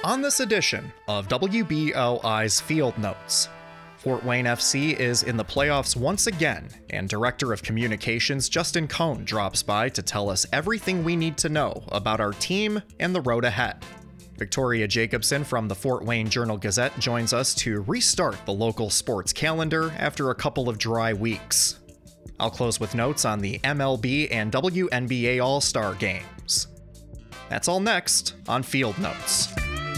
On this edition of WBOI's Field Notes, Fort Wayne FC is in the playoffs once again, and Director of Communications Justin Cohn drops by to tell us everything we need to know about our team and the road ahead. Victoria Jacobson from the Fort Wayne Journal-Gazette joins us to restart the local sports calendar after a couple of dry weeks. I'll close with notes on the MLB and WNBA All-Star games. That's all next on Field Notes.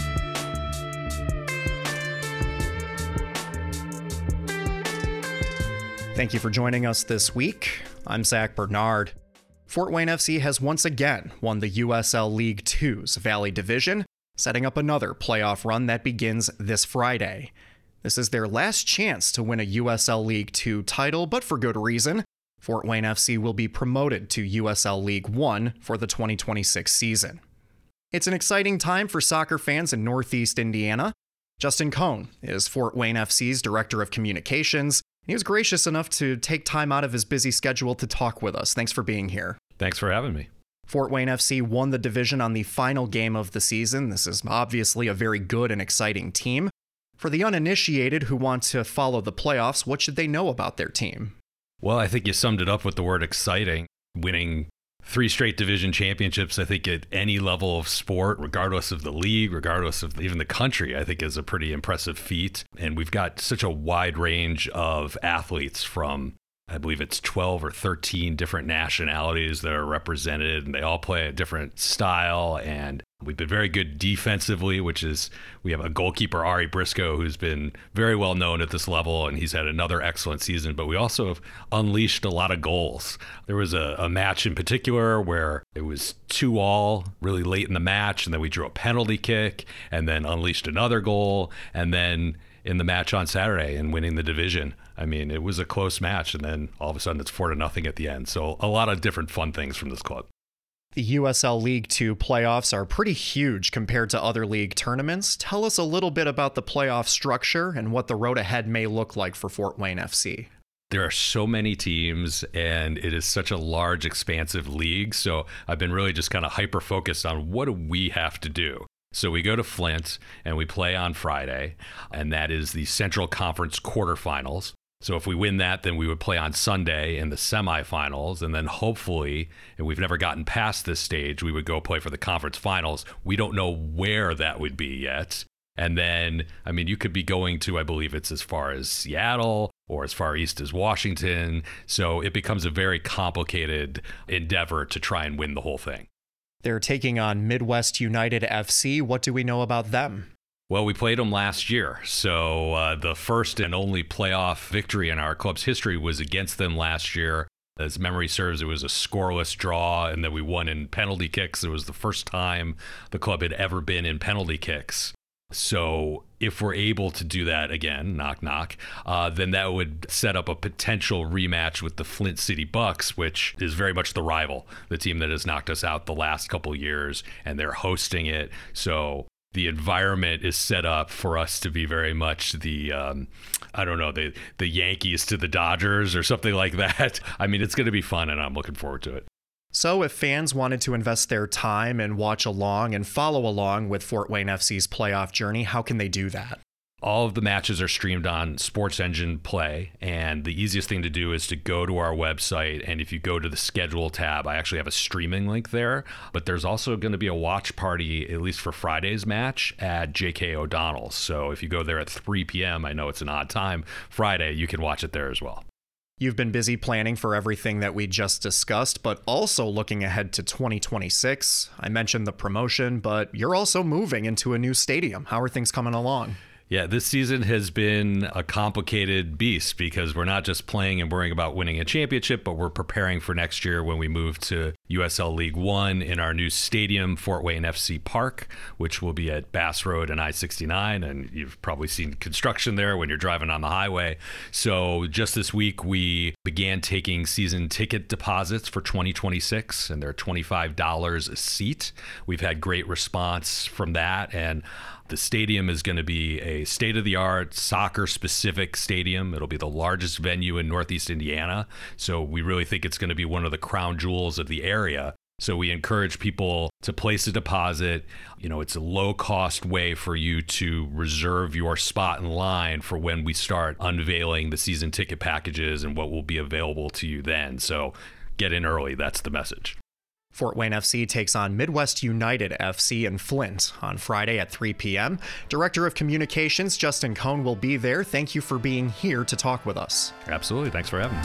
Thank you for joining us this week. I'm Zach Bernard. Fort Wayne FC has once again won the USL League Two's Valley Division, setting up another playoff run that begins this Friday. This is their last chance to win a USL League Two title, but for good reason. Fort Wayne FC will be promoted to USL League One for the 2026 season. It's an exciting time for soccer fans in Northeast Indiana. Justin Cohn is Fort Wayne FC's Director of Communications. He was gracious enough to take time out of his busy schedule to talk with us. Thanks for being here. Thanks for having me. Fort Wayne FC won the division on the final game of the season. This is obviously a very good and exciting team. For the uninitiated who want to follow the playoffs, what should they know about their team? Well, I think you summed it up with the word exciting. Winning 3 straight division championships, I think at any level of sport, regardless of the league, regardless of even the country, I think is a pretty impressive feat. And we've got such a wide range of athletes from, I believe it's 12 or 13 different nationalities that are represented, and they all play a different style. And we've been very good defensively, which is, we have a goalkeeper, Ari Briscoe, who's been very well known at this level, and he's had another excellent season. But we also have unleashed a lot of goals. There was a match in particular where it was 2-2 really late in the match, and then we drew a penalty kick, and then unleashed another goal, and then in the match on Saturday and winning the division. I mean, it was a close match, and then all of a sudden it's 4-0 at the end. So a lot of different fun things from this club. The USL League Two playoffs are pretty huge compared to other league tournaments. Tell us a little bit about the playoff structure and what the road ahead may look like for Fort Wayne FC. There are so many teams, and it is such a large, expansive league. So I've been really just kind of hyper-focused on what do we have to do. So we go to Flint, and we play on Friday, and that is the Central Conference quarterfinals. So if we win that, then we would play on Sunday in the semifinals, and then hopefully, and we've never gotten past this stage, we would go play for the conference finals. We don't know where that would be yet. And then, I mean, you could be going to, I believe it's as far as Seattle or as far east as Washington. So it becomes a very complicated endeavor to try and win the whole thing. They're taking on Midwest United FC. What do we know about them? Well, we played them last year, so the first and only playoff victory in our club's history was against them last year. As memory serves, it was a scoreless draw, and then we won in penalty kicks. It was the first time the club had ever been in penalty kicks. So if we're able to do that again, knock, knock, then that would set up a potential rematch with the Flint City Bucks, which is very much the rival, the team that has knocked us out the last couple years, and they're hosting it. So the environment is set up for us to be very much the Yankees to the Dodgers or something like that. I mean, it's going to be fun, and I'm looking forward to it. So if fans wanted to invest their time and watch along and follow along with Fort Wayne FC's playoff journey, how can they do that? All of the matches are streamed on Sports Engine Play, and the easiest thing to do is to go to our website, and if you go to the schedule tab, I actually have a streaming link there, but there's also going to be a watch party, at least for Friday's match, at J.K. O'Donnell's. So if you go there at 3 p.m., I know it's an odd time, Friday, you can watch it there as well. You've been busy planning for everything that we just discussed, but also looking ahead to 2026. I mentioned the promotion, but you're also moving into a new stadium. How are things coming along? Yeah, this season has been a complicated beast because we're not just playing and worrying about winning a championship, but we're preparing for next year when we move to USL League One in our new stadium, Fort Wayne FC Park, which will be at Bass Road and I-69. And you've probably seen construction there when you're driving on the highway. So just this week, we began taking season ticket deposits for 2026, and they're $25 a seat. We've had great response from that. And the stadium is going to be a state-of-the-art soccer-specific stadium. It'll be the largest venue in Northeast Indiana. So we really think it's going to be one of the crown jewels of the area. So we encourage people to place a deposit. It's a low cost way for you to reserve your spot in line for when we start unveiling the season ticket packages and what will be available to you then. So get in early. That's the message. Fort Wayne FC takes on Midwest United FC in Flint on Friday at 3 p.m. Director of Communications Justin Cohn will be there. Thank you for being here to talk with us. Absolutely. Thanks for having me.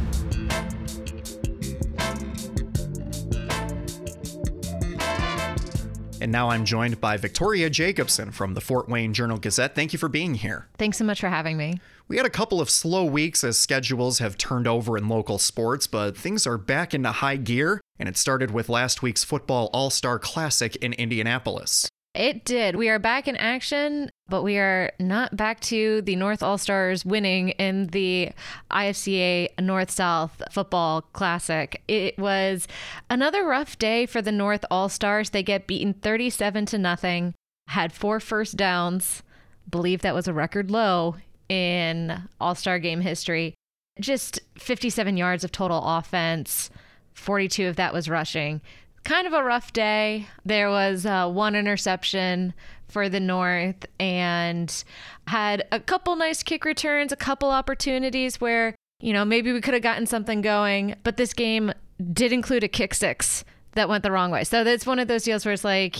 And now I'm joined by Victoria Jacobson from the Fort Wayne Journal-Gazette. Thank you for being here. Thanks so much for having me. We had a couple of slow weeks as schedules have turned over in local sports, but things are back into high gear, and it started with last week's Football All-Star Classic in Indianapolis. It did. We are back in action, but we are not back to the North All-Stars winning in the IFCA North-South Football Classic. It was another rough day for the North All-Stars. They get beaten 37-0, had 4 first downs. Believe that was a record low in All-Star game history. Just 57 yards of total offense, 42 of that was rushing. Kind of a rough day. There was 1 interception for the North and had a couple nice kick returns, a couple opportunities where, maybe we could have gotten something going. But this game did include a kick 6 that went the wrong way. So that's one of those deals where it's like,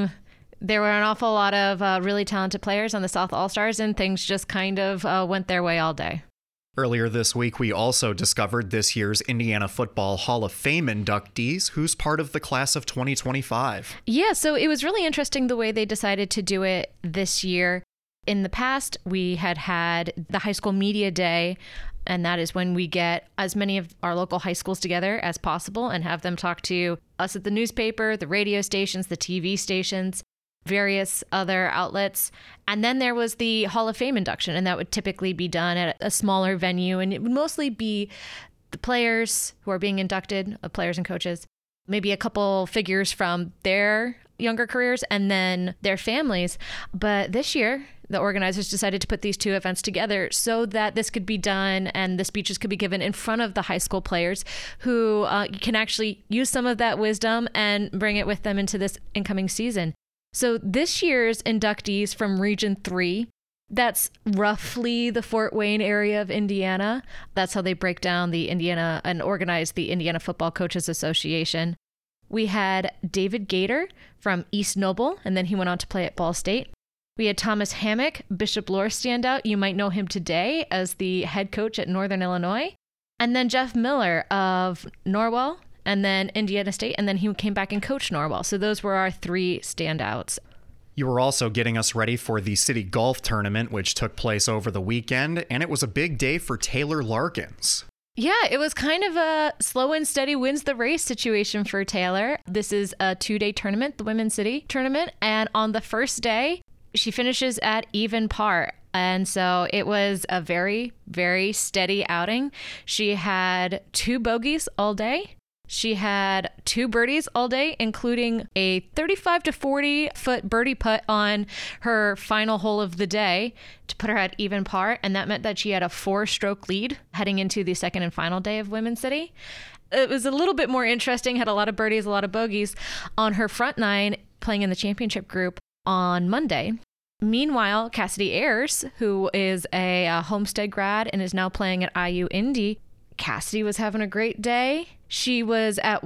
there were an awful lot of really talented players on the South All-Stars and things just kind of went their way all day. Earlier this week, we also discovered this year's Indiana Football Hall of Fame inductees, who's part of the class of 2025. Yeah, so it was really interesting the way they decided to do it this year. In the past, we had the high school media day, and that is when we get as many of our local high schools together as possible and have them talk to us at the newspaper, the radio stations, the TV stations, various other outlets. And then there was the Hall of Fame induction, and that would typically be done at a smaller venue. And it would mostly be the players who are being inducted, players and coaches, maybe a couple figures from their younger careers and then their families. But this year, the organizers decided to put these 2 events together so that this could be done and the speeches could be given in front of the high school players who can actually use some of that wisdom and bring it with them into this incoming season. So this year's inductees from Region 3, that's roughly the Fort Wayne area of Indiana. That's how they break down the Indiana and organize the Indiana Football Coaches Association. We had David Gator from East Noble, and then he went on to play at Ball State. We had Thomas Hammock, Bishop Lohr standout. You might know him today as the head coach at Northern Illinois. And then Jeff Miller of Norwell, and then Indiana State, and then he came back and coached Norwell. So those were our 3 standouts. You were also getting us ready for the City Golf Tournament, which took place over the weekend, and it was a big day for Taylor Larkins. Yeah, it was kind of a slow and steady wins the race situation for Taylor. This is a 2-day tournament, the Women's City Tournament, and on the first day, she finishes at even par. And so it was a very, very steady outing. She had 2 bogeys all day. She had 2 birdies all day, including a 35 to 40 foot birdie putt on her final hole of the day to put her at even par. And that meant that she had a 4-stroke lead heading into the second and final day of Women's City. It was a little bit more interesting, had a lot of birdies, a lot of bogeys on her front 9 playing in the championship group on Monday. Meanwhile, Cassidy Ayers, who is a Homestead grad and is now playing at IU Indy, Cassidy was having a great day. She was at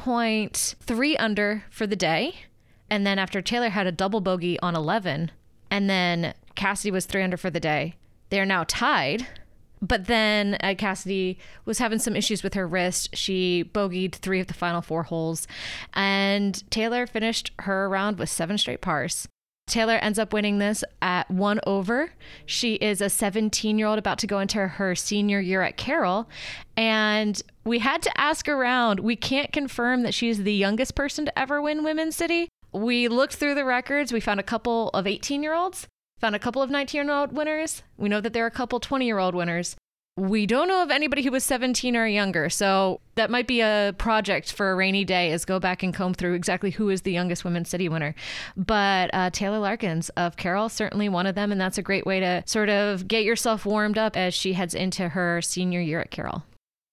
1.3 under for the day. And then after Taylor had a double bogey on 11, and then Cassidy was 3 under for the day. They're now tied. But then Cassidy was having some issues with her wrist. She bogeyed 3 of the final 4 holes. And Taylor finished her round with 7 straight pars. Taylor ends up winning this at 1 over. She is a 17-year-old about to go into her senior year at Carroll. And we had to ask around. We can't confirm that she's the youngest person to ever win Women's City. We looked through the records. We found a couple of 18-year-olds, found a couple of 19-year-old winners. We know that there are a couple 20-year-old winners. We don't know of anybody who was 17 or younger, so that might be a project for a rainy day, is go back and comb through exactly who is the youngest Women's City winner. But Taylor Larkins of Carroll, certainly one of them, and that's a great way to sort of get yourself warmed up as she heads into her senior year at Carroll.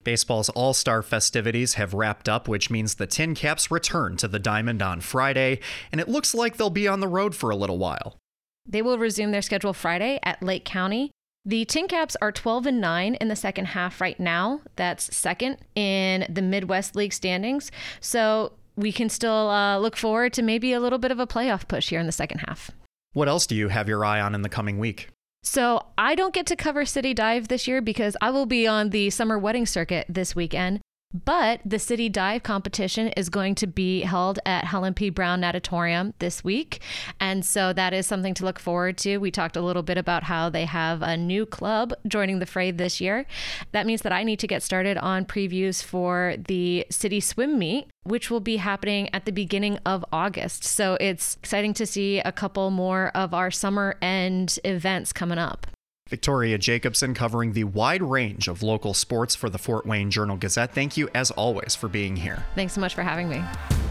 Baseball's All-Star festivities have wrapped up, which means the Tin Caps return to the Diamond on Friday, and it looks like they'll be on the road for a little while. They will resume their schedule Friday at Lake County. The Tin Caps are 12-9 in the second half right now. That's second in the Midwest League standings. So we can still look forward to maybe a little bit of a playoff push here in the second half. What else do you have your eye on in the coming week? So I don't get to cover City Dive this year because I will be on the summer wedding circuit this weekend. But the City Dive competition is going to be held at Helen P. Brown Natatorium this week. And so that is something to look forward to. We talked a little bit about how they have a new club joining the fray this year. That means that I need to get started on previews for the City Swim Meet, which will be happening at the beginning of August. So it's exciting to see a couple more of our summer end events coming up. Victoria Jacobson covering the wide range of local sports for the Fort Wayne Journal-Gazette. Thank you, as always, for being here. Thanks so much for having me.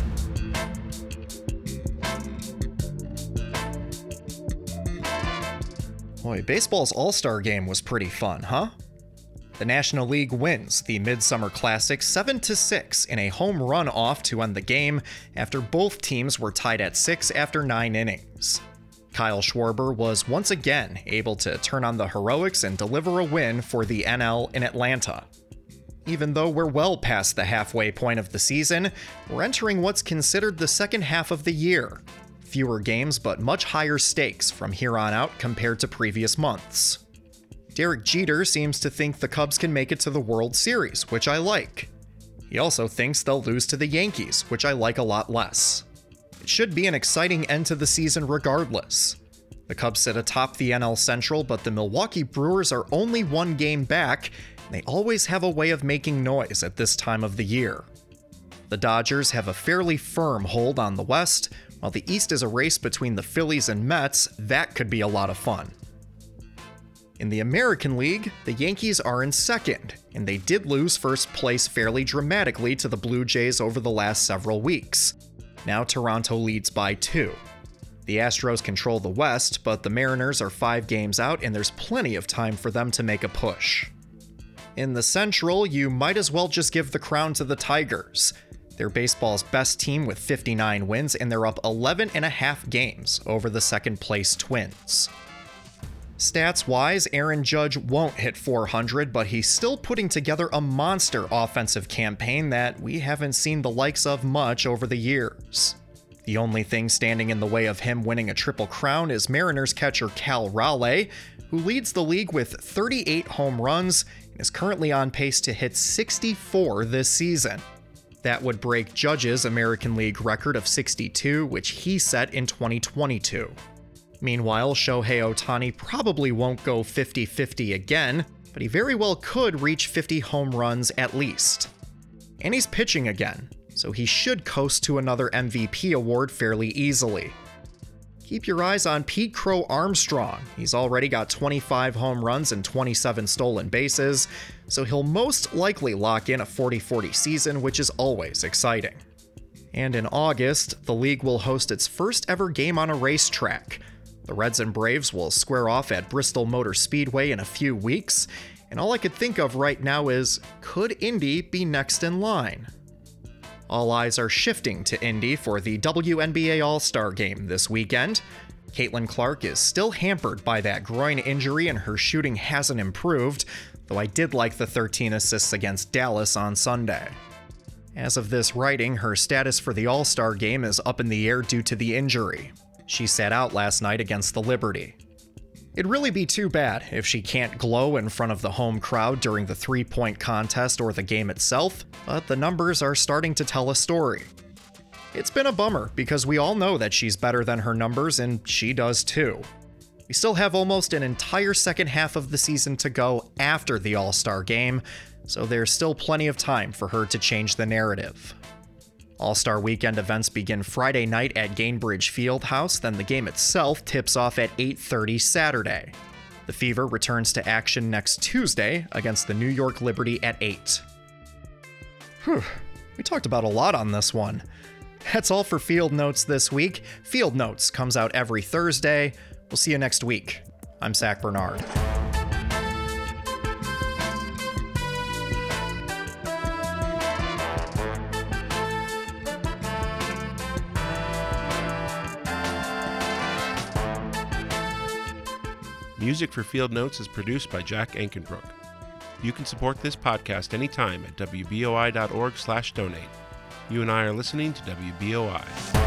Boy, baseball's All-Star game was pretty fun, huh? The National League wins the Midsummer Classic 7-6 in a home run off to end the game after both teams were tied at 6 after 9 innings. Kyle Schwarber was once again able to turn on the heroics and deliver a win for the NL in Atlanta. Even though we're well past the halfway point of the season, we're entering what's considered the second half of the year. Fewer games, but much higher stakes from here on out compared to previous months. Derek Jeter seems to think the Cubs can make it to the World Series, which I like. He also thinks they'll lose to the Yankees, which I like a lot less. It should be an exciting end to the season regardless. The Cubs sit atop the NL Central, but the Milwaukee Brewers are only one game back, and they always have a way of making noise at this time of the year. The Dodgers have a fairly firm hold on the West, while the East is a race between the Phillies and Mets. That could be a lot of fun. In the American League, the Yankees are in second, and they did lose first place fairly dramatically to the Blue Jays over the last several weeks. Now Toronto leads by 2. The Astros control the West, but the Mariners are 5 games out, and there's plenty of time for them to make a push. In the Central, you might as well just give the crown to the Tigers. They're baseball's best team with 59 wins, and they're up 11.5 games over the second-place Twins. Stats-wise, Aaron Judge won't hit 400, but he's still putting together a monster offensive campaign that we haven't seen the likes of much over the years. The only thing standing in the way of him winning a Triple Crown is Mariners catcher Cal Raleigh, who leads the league with 38 home runs and is currently on pace to hit 64 this season. That would break Judge's American League record of 62, which he set in 2022. Meanwhile, Shohei Ohtani probably won't go 50-50 again, but he very well could reach 50 home runs at least. And he's pitching again, so he should coast to another MVP award fairly easily. Keep your eyes on Pete Crow Armstrong. He's already got 25 home runs and 27 stolen bases, so he'll most likely lock in a 40-40 season, which is always exciting. And in August, the league will host its first ever game on a racetrack. The Reds and Braves will square off at Bristol Motor Speedway in a few weeks, and all I could think of right now is, could Indy be next in line? All eyes are shifting to Indy for the WNBA All-Star Game this weekend. Caitlin Clark is still hampered by that groin injury and her shooting hasn't improved, though I did like the 13 assists against Dallas on Sunday. As of this writing, her status for the All-Star Game is up in the air due to the injury. She sat out last night against the Liberty. It'd really be too bad if she can't glow in front of the home crowd during the three-point contest or the game itself, but the numbers are starting to tell a story. It's been a bummer because we all know that she's better than her numbers, and she does too. We still have almost an entire second half of the season to go after the All-Star Game, so there's still plenty of time for her to change the narrative. All-Star Weekend events begin Friday night at Gainbridge Fieldhouse, then the game itself tips off at 8:30 Saturday. The Fever returns to action next Tuesday against the New York Liberty at 8. We talked about a lot on this one. That's all for Field Notes this week. Field Notes comes out every Thursday. We'll see you next week. I'm Zach Bernard. Music for Field Notes is produced by Jack Ankenbrook. You can support this podcast anytime at wboi.org/donate. You and I are listening to WBOI.